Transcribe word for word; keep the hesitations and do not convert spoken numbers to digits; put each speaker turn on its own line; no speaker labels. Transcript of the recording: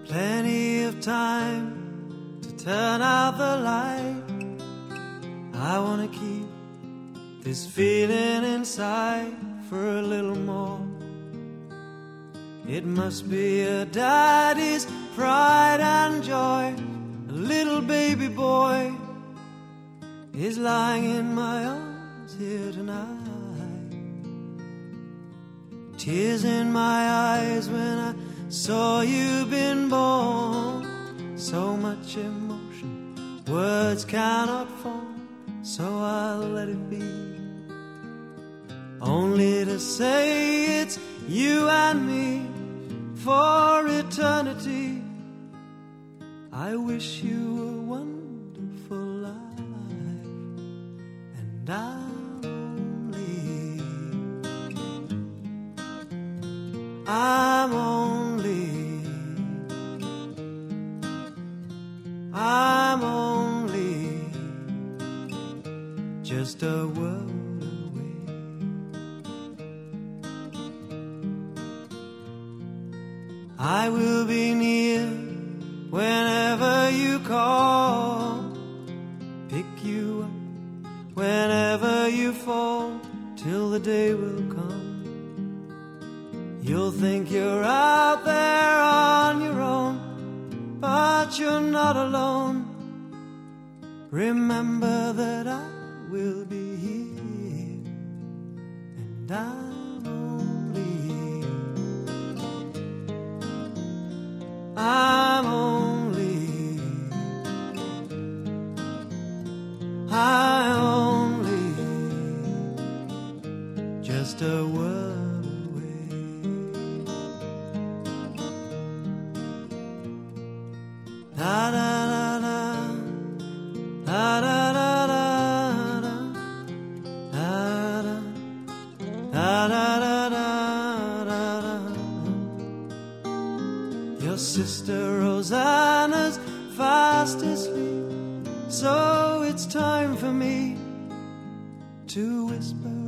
plenty of time to turn out the light. I wanna keep this feeling inside for a little more. It must be a daddy's pride and joy. A little baby boy is lying in my arms here tonight. Tears in my eyes when I saw you been born. So much emotion, words cannot form, so I'll let it be. Only to say it's you and me for eternity. I wish you a wonderful life, and I'm only, I'm only, I'm only just a world away. I will be near whenever you call, pick you up whenever you fall, till the day will come. You'll think you're out there on your own, but you're not alone. Remember that I will be here, and I'm only, I'm only, I'm only just a word away. Da da da da, da da da da da, da da da da da da. Your sister Rosanna's fast asleep, so it's time for me to whisper